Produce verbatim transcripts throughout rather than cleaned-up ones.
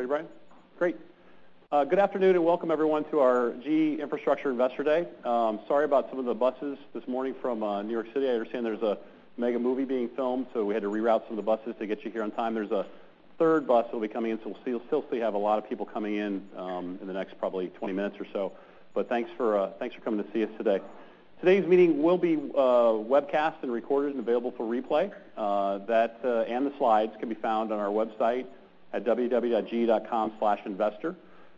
Ready, Brian? Great. Uh, good afternoon and welcome everyone to our G E Infrastructure Investor Day. Um, sorry about some of the buses this morning from uh, New York City. I understand there's a mega movie being filmed, so we had to reroute some of the buses to get you here on time. There's a third bus that will be coming in, so we'll still, still see have a lot of people coming in um, in the next probably twenty minutes or so. But thanks for uh, thanks for coming to see us today. Today's meeting will be uh, webcast and recorded and available for replay. Uh, that uh, and the slides can be found on our website at w w w dot g e dot com slash investor.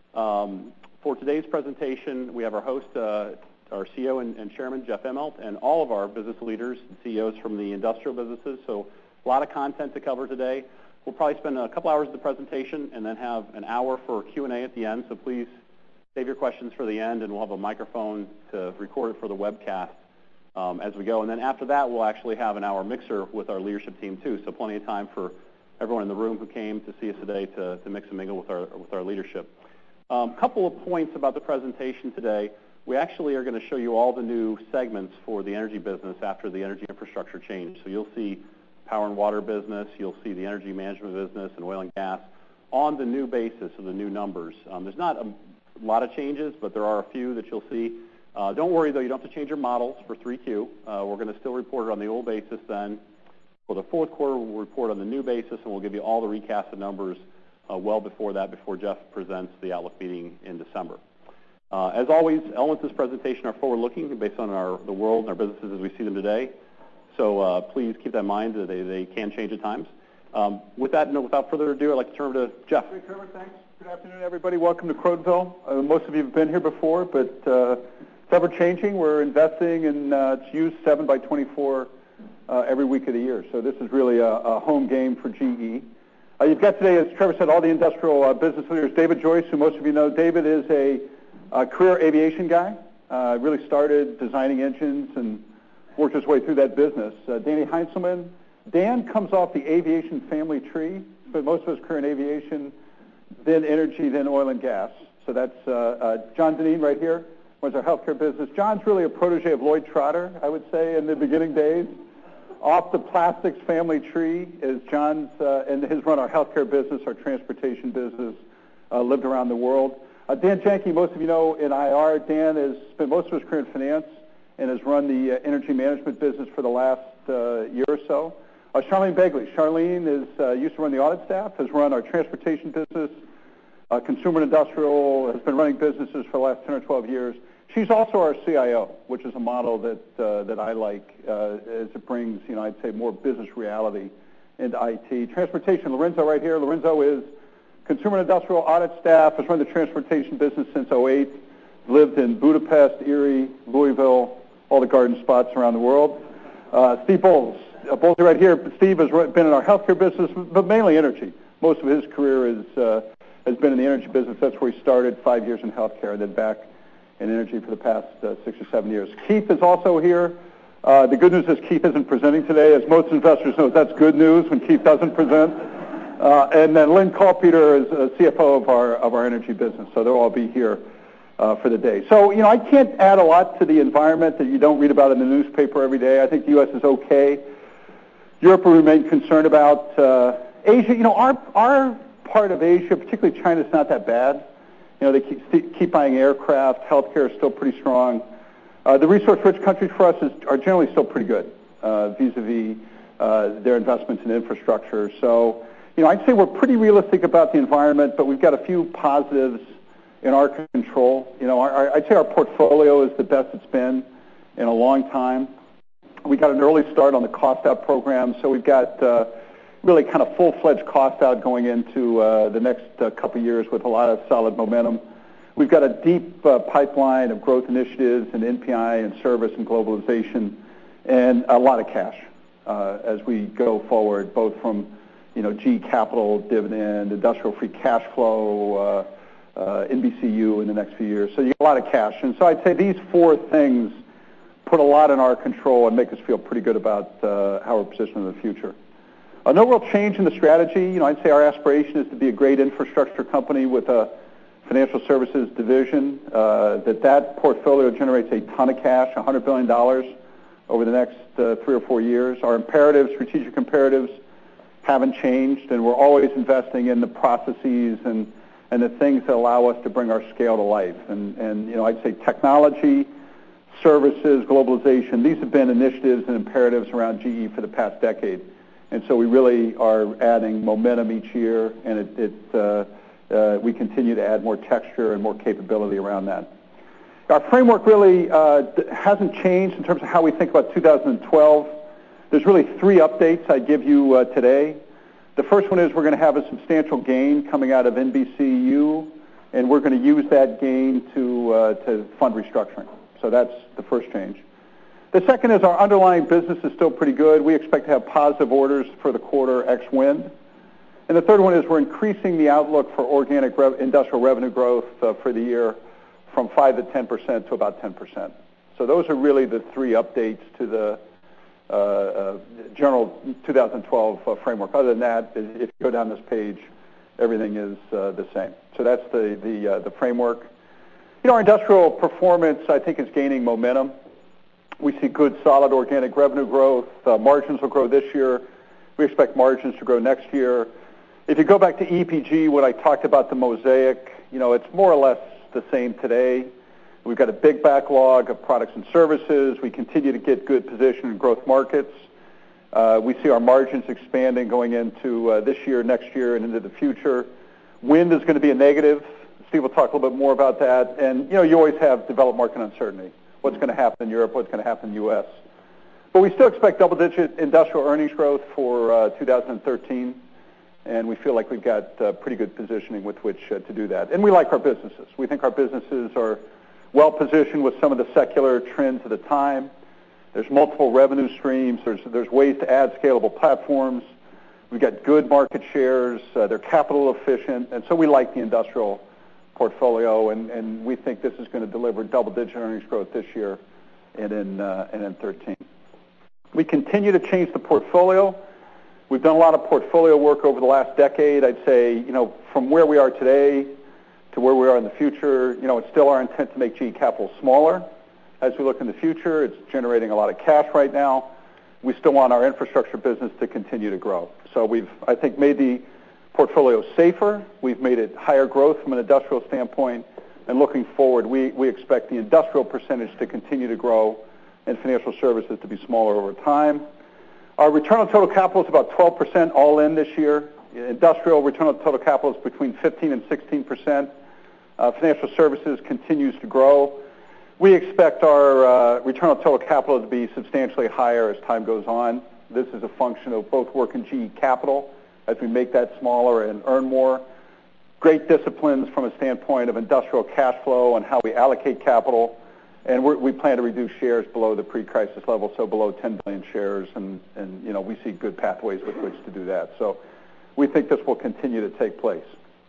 Um, for today's presentation, we have our host, uh, our C E O and, and Chairman, Jeff Immelt, and all of our business leaders and C E Os from the industrial businesses. So a lot of content to cover today. We'll probably spend a couple hours of the presentation and then have an hour for Q and A at the end. So please save your questions for the end, and we'll have a microphone to record it for the webcast um, as we go. And then after that, we'll actually have an hour mixer with our leadership team too. So plenty of time for everyone in the room who came to see us today to, to mix and mingle with our with our leadership. A um, couple of points about the presentation today. We actually are going to show you all the new segments for the energy business after the energy infrastructure change. So you'll see power and water business, you'll see the energy management business and oil and gas on the new basis of the new numbers. Um, there's not a A lot of changes, but there are a few that you'll see. Uh, don't worry, though, you don't have to change your models for three Q. Uh, we're going to still report it on the old basis then. For the fourth quarter, we'll report on the new basis, and we'll give you all the recasted numbers uh, well before that, before Jeff presents the Outlook meeting in December. Uh, as always, elements of this presentation are forward-looking based on our, the world and our businesses as we see them today. So uh, please keep that in mind that they, they can change at times. Um, with that, no, without further ado, I'd like to turn to Jeff. Great, Trevor, thanks. Good afternoon, everybody. Welcome to Crotonville. Uh, most of you have been here before, but uh, it's ever changing. We're investing in uh, it's used seven by twenty-four uh, every week of the year. So this is really a, a home game for G E. Uh, you've got today, as Trevor said, all the industrial uh, business leaders. David Joyce, who most of you know. David is a, a career aviation guy. Uh, really started designing engines and worked his way through that business. Uh, Danny Heinzelman. Dan comes off the aviation family tree. Spent most of his career in aviation, then energy, then oil and gas. So that's uh, uh, John Deneen right here, runs our healthcare business. John's really a protege of Lloyd Trotter, I would say, in the beginning days. Off the plastics family tree is John's, uh, and his run our healthcare business, our transportation business, uh, lived around the world. Uh, Dan Janke, most of you know in I R. Dan has spent most of his career in finance and has run the uh, energy management business for the last uh, year or so. Uh, Charlene Begley. Charlene is uh, used to run the audit staff, has run our transportation business, uh, consumer and industrial, has been running businesses for the last ten or twelve years. She's also our C I O, which is a model that uh, that I like uh, as it brings, you know, I'd say more business reality into I T. Transportation, Lorenzo right here. Lorenzo is consumer and industrial audit staff, has run the transportation business since oh eight, lived in Budapest, Erie, Louisville, all the garden spots around the world. Uh, Steve Bowles. Uh, Bowles right here. Steve has been in our healthcare business, but mainly energy. Most of his career is, uh, has been in the energy business. That's where he started, five years in healthcare, and then back in energy for the past uh, six or seven years. Keith is also here. Uh, the good news is Keith isn't presenting today. As most investors know, that's good news when Keith doesn't present. Uh, and then Lynn Kalpeter is uh, C F O of our, of our energy business, so they'll all be here uh, for the day. So, you know, I can't add a lot to the environment that you don't read about in the newspaper every day. I think the U S is okay. Europe will remain concerned about. Uh, Asia, you know, our our part of Asia, particularly China, is not that bad. You know, they keep, keep buying aircraft. Healthcare is still pretty strong. Uh, the resource-rich countries for us is, are generally still pretty good uh, vis-a-vis uh, their investments in infrastructure. So, you know, I'd say we're pretty realistic about the environment, but we've got a few positives in our control. You know, our, our, I'd say our portfolio is the best it's been in a long time. We got an early start on the cost out program, so we've got uh, really kind of full-fledged cost out going into uh, the next uh, couple of years with a lot of solid momentum. We've got a deep uh, pipeline of growth initiatives and N P I and service and globalization, and a lot of cash uh, as we go forward, both from you know G Capital, dividend, industrial free cash flow, uh, uh, N B C U in the next few years. So you got a lot of cash, and so I'd say these four things put a lot in our control and make us feel pretty good about uh, how we're positioned in the future. Uh, no real change in the strategy. You know, I'd say our aspiration is to be a great infrastructure company with a financial services division. Uh, that that portfolio generates a ton of cash, one hundred billion dollars over the next uh, three or four years. Our imperatives, strategic imperatives, haven't changed, and we're always investing in the processes and, and the things that allow us to bring our scale to life. And, and you know, I'd say technology, services, globalization, these have been initiatives and imperatives around G E for the past decade. And so we really are adding momentum each year, and it, it, uh, uh, we continue to add more texture and more capability around that. Our framework really uh, hasn't changed in terms of how we think about two thousand twelve. There's really three updates I'd give you uh, today. The first one is we're going to have a substantial gain coming out of N B C U, and we're going to use that gain to, uh, to fund restructuring. So that's the first change. The second is our underlying business is still pretty good. We expect to have positive orders for the quarter ex wind. And the third one is we're increasing the outlook for organic rev- industrial revenue growth uh, for the year from five to ten percent to about ten percent. So those are really the three updates to the uh, uh, general two thousand twelve uh, framework. Other than that, if you go down this page, everything is uh, the same. So that's the, the, uh, the framework. You know, our industrial performance, I think, is gaining momentum. We see good, solid organic revenue growth. Uh, margins will grow this year. We expect margins to grow next year. If you go back to E P G, what I talked about the mosaic, you know, it's more or less the same today. We've got a big backlog of products and services. We continue to get good position in growth markets. Uh, we see our margins expanding going into uh, this year, next year, and into the future. Wind is going to be a negative. Steve will talk a little bit more about that. And, you know, you always have developed market uncertainty. What's going to happen in Europe, what's going to happen in the U S. But we still expect double-digit industrial earnings growth for uh, two thousand thirteen, and we feel like we've got uh, pretty good positioning with which uh, to do that. And we like our businesses. We think our businesses are well-positioned with some of the secular trends of the time. There's multiple revenue streams. There's, there's ways to add scalable platforms. We've got good market shares. Uh, they're capital efficient, and so we like the industrial portfolio, and, and we think this is going to deliver double-digit earnings growth this year and in uh, and in thirteen. We continue to change the portfolio. We've done a lot of portfolio work over the last decade. I'd say, you know, from where we are today to where we are in the future, you know, it's still our intent to make G E Capital smaller. As we look in the future, it's generating a lot of cash right now. We still want our infrastructure business to continue to grow. So we've, I think, made the portfolio safer. We've made it higher growth from an industrial standpoint. And looking forward, we, we expect the industrial percentage to continue to grow and financial services to be smaller over time. Our return on total capital is about twelve percent all in this year. Industrial return on total capital is between fifteen and sixteen percent. Uh, financial services continues to grow. We expect our uh, return on total capital to be substantially higher as time goes on. This is a function of both work in G E Capital as we make that smaller and earn more. Great disciplines from a standpoint of industrial cash flow and how we allocate capital. And we're, we plan to reduce shares below the pre-crisis level, so below ten billion shares, and, and you know, we see good pathways with which to do that. So we think this will continue to take place.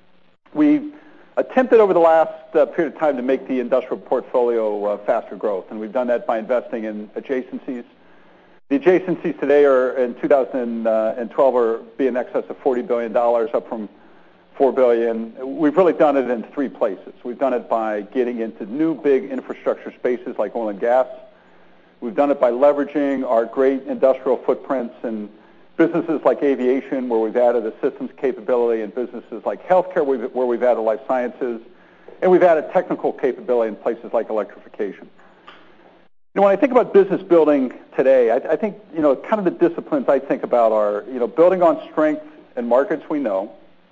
We attempted over the last uh, period of time to make the industrial portfolio uh, faster growth, and we've done that by investing in adjacencies. The adjacencies today are, in two thousand twelve, are be in excess of forty billion dollars, up from four billion dollars. We've really done it in three places. We've done it by getting into new big infrastructure spaces like oil and gas. We've done it by leveraging our great industrial footprints in businesses like aviation, where we've added a systems capability, and businesses like healthcare, where we've added life sciences, and we've added technical capability in places like electrification. You know, when I think about business building today, I, I think, you know, kind of the disciplines I think about are, you know, building on strength in markets we know.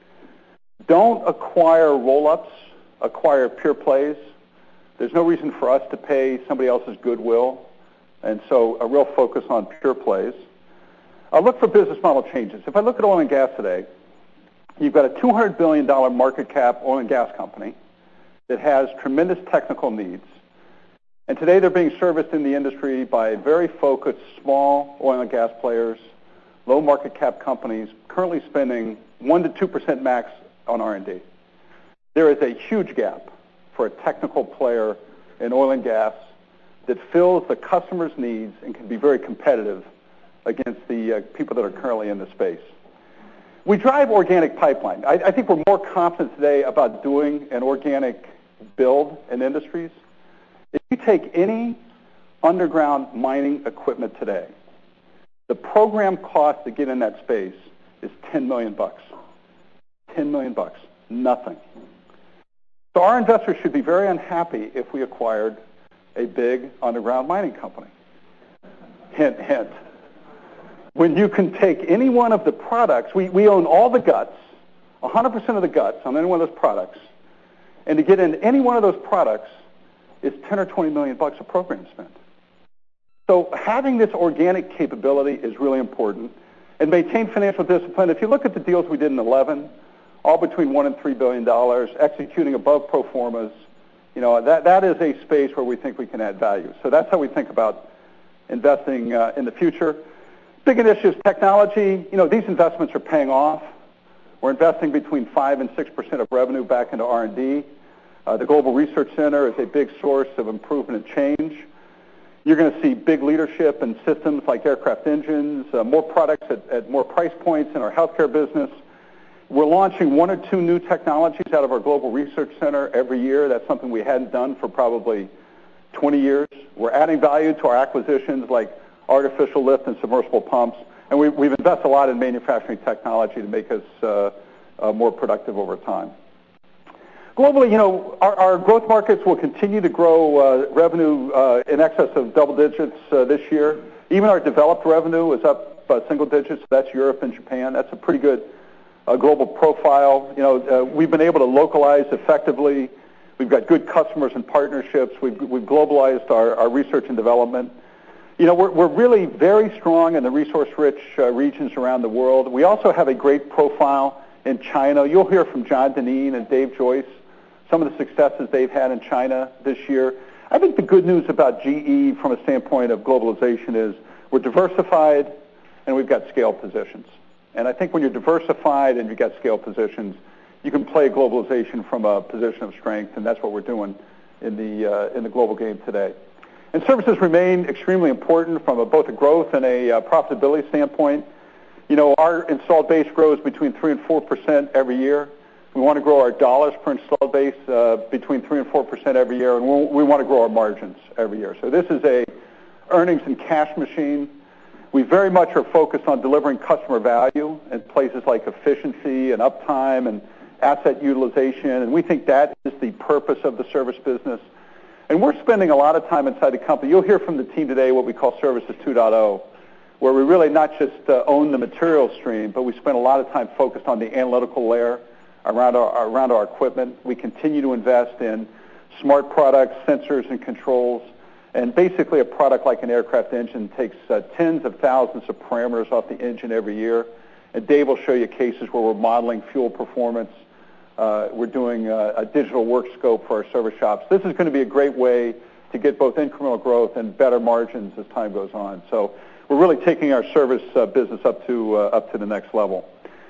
Don't acquire roll-ups, acquire pure plays. There's no reason for us to pay somebody else's goodwill, and so a real focus on pure plays. I'll look for business model changes. If I look at oil and gas today, you've got a two hundred billion dollars market cap oil and gas company that has tremendous technical needs. And today they're being serviced in the industry by very focused small oil and gas players, low market cap companies, currently spending one to two percent max on R and D. There is a huge gap for a technical player in oil and gas that fills the customer's needs and can be very competitive against the uh, people that are currently in the space. We drive organic pipeline. I, I think we're more confident today about doing an organic build in industries. If you take any underground mining equipment today, the program cost to get in that space is ten million bucks. ten million bucks. Nothing. So our investors should be very unhappy if we acquired a big underground mining company. Hint, hint. When you can take any one of the products, we, we own all the guts, one hundred percent of the guts on any one of those products, and to get in any one of those products is ten or twenty million bucks of program spend. So having this organic capability is really important, and maintain financial discipline. If you look at the deals we did in eleven, all between one and three billion dollars, executing above pro formas, you know, that that is a space where we think we can add value. So that's how we think about investing uh, in the future. Big initiatives, technology. You know, these investments are paying off. We're investing between five and six percent of revenue back into R and D. Uh, the Global Research Center is a big source of improvement and change. You're going to see big leadership in systems like aircraft engines, uh, more products at, at more price points in our healthcare business. We're launching one or two new technologies out of our Global Research Center every year. That's something we hadn't done for probably twenty years. We're adding value to our acquisitions like artificial lift and submersible pumps. And we, we've invested a lot in manufacturing technology to make us uh, uh, more productive over time. Globally, you know, our, our growth markets will continue to grow uh, revenue uh, in excess of double digits uh, this year. Even our developed revenue is up uh, single digits. That's Europe and Japan. That's a pretty good uh, global profile. You know, uh, we've been able to localize effectively. We've got good customers and partnerships. We've, we've globalized our, our research and development. You know, we're, we're really very strong in the resource-rich uh, regions around the world. We also have a great profile in China. You'll hear from John Dineen and Dave Joyce some of the successes they've had in China this year. I think the good news about G E from a standpoint of globalization is we're diversified and we've got scale positions. And I think when you're diversified and you've got scale positions, you can play globalization from a position of strength, and that's what we're doing in the, uh, in the global game today. And services remain extremely important from a, both a growth and a uh, profitability standpoint. You know, our installed base grows between three and four percent every year. We want to grow our dollars per installed base uh, between three and four percent every year, and we'll, we want to grow our margins every year. So this is a earnings and cash machine. We very much are focused on delivering customer value in places like efficiency and uptime and asset utilization, and we think that is the purpose of the service business. And we're spending a lot of time inside the company. You'll hear from the team today what we call Services two point oh, where we really not just uh, own the material stream, but we spend a lot of time focused on the analytical layer around our, around our equipment. We continue to invest in smart products, sensors, and controls. And basically a product like an aircraft engine takes uh, tens of thousands of parameters off the engine every year. And Dave will show you cases where we're modeling fuel performance. Uh, we're doing uh, a digital work scope for our service shops. This is going to be a great way to get both incremental growth and better margins as time goes on. So we're really taking our service uh, business up to, uh, up to the next level.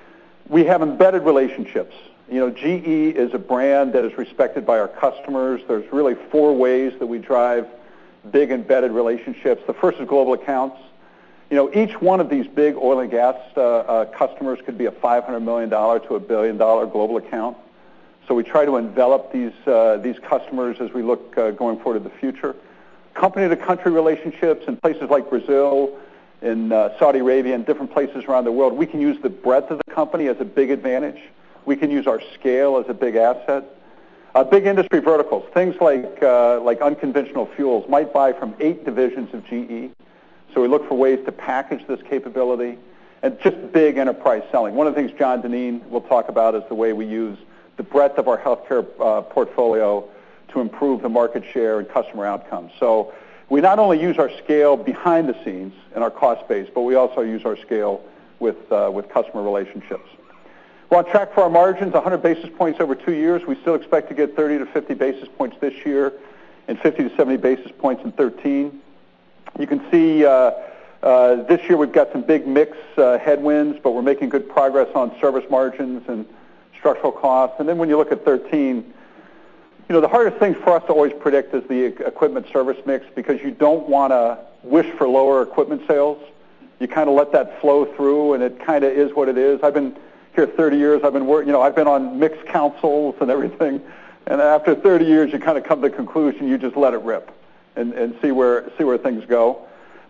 We have embedded relationships. You know, G E is a brand that is respected by our customers. There's really four ways that we drive big embedded relationships. The first is global accounts. You know, each one of these big oil and gas uh, uh, customers could be a five hundred million dollars to a billion dollar global account. So we try to envelop these uh, these customers as we look uh, going forward to the future. Company-to-country relationships in places like Brazil, in uh, Saudi Arabia, and different places around the world. We can use the breadth of the company as a big advantage. We can use our scale as a big asset. Uh, big industry verticals, things like uh, like unconventional fuels, might buy from eight divisions of G E. So we look for ways to package this capability, and just big enterprise selling. One of the things John Dineen will talk about is the way we use the breadth of our healthcare uh, portfolio to improve the market share and customer outcomes. So we not only use our scale behind the scenes in our cost base, but we also use our scale with uh, with customer relationships. We're on track for our margins, one hundred basis points over two years. We still expect to get thirty to fifty basis points this year and fifty to seventy basis points in thirteen. You can see uh, uh, this year we've got some big mix uh, headwinds, but we're making good progress on service margins and structural costs. And then when you look at thirteen, you know, the hardest thing for us to always predict is the equipment service mix, because you don't want to wish for lower equipment sales. You kind of let that flow through, and it kind of is what it is. I've been here thirty years. I've been working, you know, I've been on mixed councils and everything. And after thirty years, you kind of come to the conclusion you just let it rip and, and see where see where things go.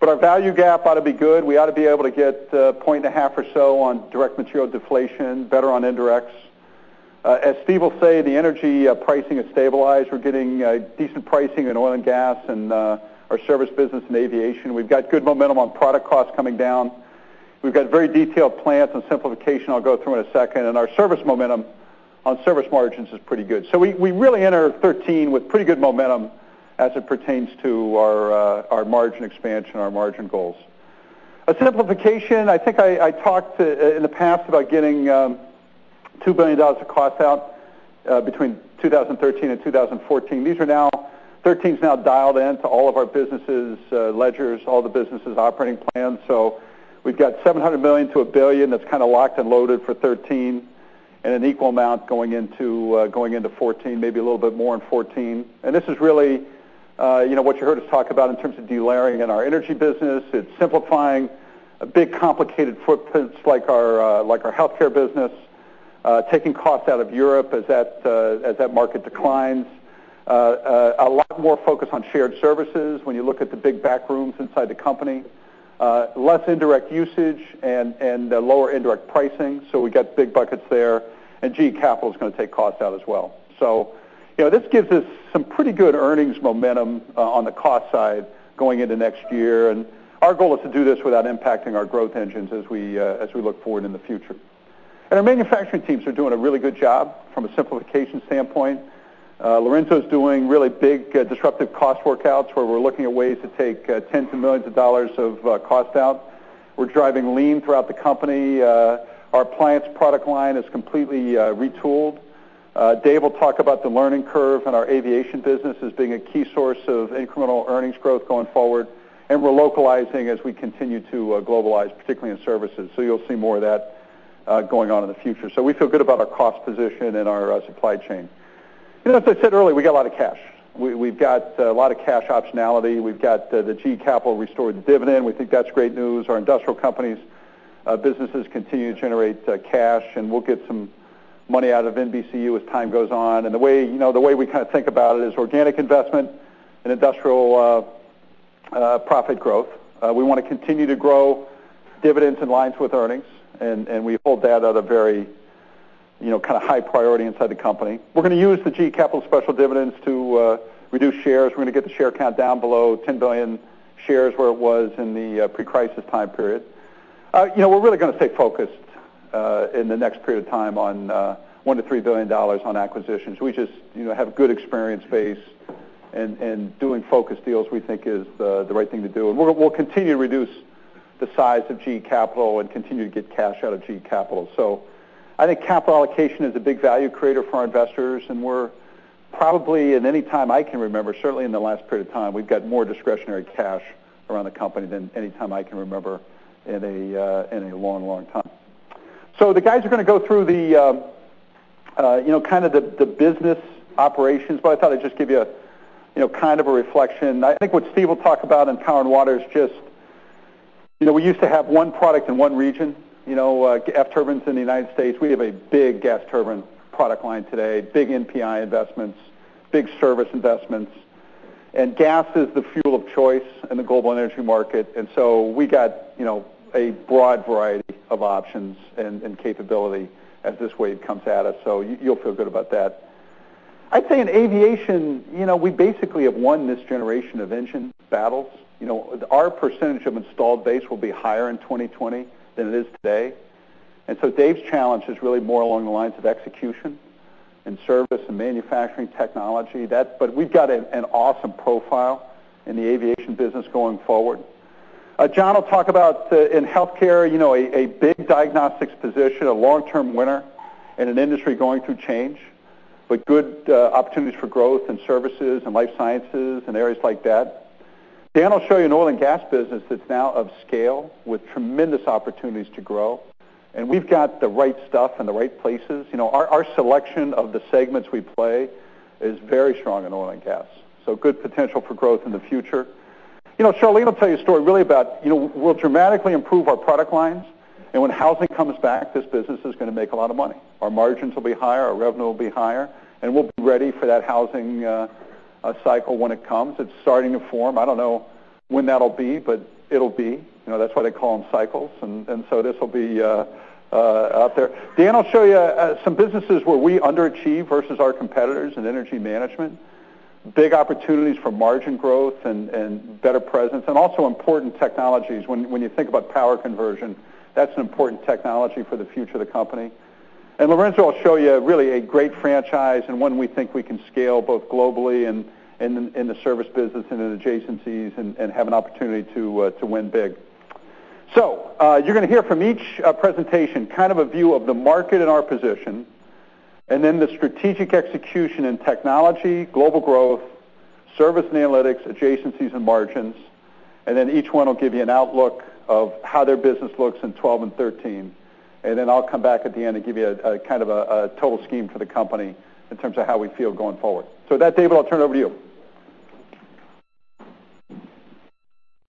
But our value gap ought to be good. We ought to be able to get a point and a half or so on direct material deflation, better on indirects. Uh, as Steve will say, the energy uh, pricing is stabilized. We're getting uh, decent pricing in oil and gas and uh, our service business and aviation. We've got good momentum on product costs coming down. We've got very detailed plans on simplification I'll go through in a second. And our service momentum on service margins is pretty good. So we, we really enter thirteen with pretty good momentum as it pertains to our, uh, our margin expansion, our margin goals. A simplification, I think I, I talked to, in the past about getting um, two billion dollars of cost out uh, between two thousand thirteen and two thousand fourteen. These are now, thirteen is now dialed in to all of our businesses' uh, ledgers, all the businesses' operating plans. So we've got seven hundred million dollars to a billion that's kind of locked and loaded for thirteen, and an equal amount going into uh, going into fourteen, maybe a little bit more in fourteen. And this is really, uh, you know, what you heard us talk about in terms of delayering in our energy business. It's simplifying a big, complicated footprints like our uh, like our healthcare business. Uh, taking costs out of Europe as that uh, as that market declines. Uh, uh, a lot more focus on shared services when you look at the big back rooms inside the company. Uh, less indirect usage and and uh, lower indirect pricing. So we got big buckets there. And G E Capital is going to take costs out as well. So, you know, this gives us some pretty good earnings momentum uh, on the cost side going into next year. And our goal is to do this without impacting our growth engines as we uh, as we look forward in the future. And our manufacturing teams are doing a really good job from a simplification standpoint. Uh, Lorenzo's doing really big uh, disruptive cost workouts where we're looking at ways to take uh, tens of millions of dollars of uh, cost out. We're driving lean throughout the company. Uh, our appliance product line is completely uh, retooled. Uh, Dave will talk about the learning curve in our aviation business as being a key source of incremental earnings growth going forward. And we're localizing as we continue to uh, globalize, particularly in services. So you'll see more of that Uh, going on in the future. So we feel good about our cost position and our uh, supply chain. You know, as I said earlier, we got a lot of cash. We, we've got uh, a lot of cash optionality. We've got uh, the G E Capital restored the dividend. We think that's great news. Our industrial companies, uh, businesses continue to generate uh, cash, and we'll get some money out of N B C U as time goes on. And the way, you know, the way we kind of think about it is organic investment and industrial uh, uh, profit growth. Uh, we want to continue to grow dividends in lines with earnings. And, and we hold that at a very, you know, kind of high priority inside the company. We're going to use the G E Capital special dividends to uh, reduce shares. We're going to get the share count down below ten billion shares where it was in the uh, pre-crisis time period. Uh, you know, we're really going to stay focused uh, in the next period of time on uh, one to three billion dollars on acquisitions. We just, you know, have a good experience base, and, and doing focused deals we think is the, the right thing to do. And we're, we'll continue to reduce the size of G E Capital and continue to get cash out of G E Capital. So I think capital allocation is a big value creator for our investors, and we're probably, in any time I can remember, certainly in the last period of time, we've got more discretionary cash around the company than any time I can remember in a uh, in a long, long time. So the guys are going to go through the, uh, uh, you know, kind of the, the business operations, but I thought I'd just give you, a, you know, kind of a reflection. I think what Steve will talk about in Power and Water is just, you know, we used to have one product in one region. You know, uh, F turbines in the United States. We have a big gas turbine product line today, big N P I investments, big service investments. And gas is the fuel of choice in the global energy market. And so we got, you know, a broad variety of options and, and capability as this wave comes at us. So you, you'll feel good about that. I'd say in aviation, you know, we basically have won this generation of engine battles. You know, our percentage of installed base will be higher in twenty twenty than it is today. And so Dave's challenge is really more along the lines of execution and service and manufacturing technology. That, but we've got a, an awesome profile in the aviation business going forward. Uh, John will talk about, uh, in healthcare, you know, a, a big diagnostics position, a long-term winner in an industry going through change, but good uh, opportunities for growth in services and life sciences and areas like that. Dan will show you an oil and gas business that's now of scale with tremendous opportunities to grow. And we've got the right stuff in the right places. You know, our, our selection of the segments we play is very strong in oil and gas. So good potential for growth in the future. You know, Charlene will tell you a story really about, you know, we'll dramatically improve our product lines. And when housing comes back, this business is going to make a lot of money. Our margins will be higher, our revenue will be higher, and we'll be ready for that housing uh, uh, cycle when it comes. It's starting to form. I don't know when that'll be, but it'll be. You know, that's why they call them cycles, and, and so this will be uh, uh, out there. Dan will show you uh, some businesses where we underachieve versus our competitors in energy management. Big opportunities for margin growth and, and better presence, and also important technologies. When, when you think about power conversion, that's an important technology for the future of the company. And Lorenzo will show you really a great franchise and one we think we can scale both globally and in, in the service business and in adjacencies and, and have an opportunity to, uh, to win big. So uh, you're going to hear from each uh, presentation kind of a view of the market and our position, and then the strategic execution in technology, global growth, service and analytics, adjacencies and margins, and then each one will give you an outlook of how their business looks in twelve and thirteen. And then I'll come back at the end and give you a, a kind of a, a total scheme for the company in terms of how we feel going forward. So with that, David, I'll turn it over to you.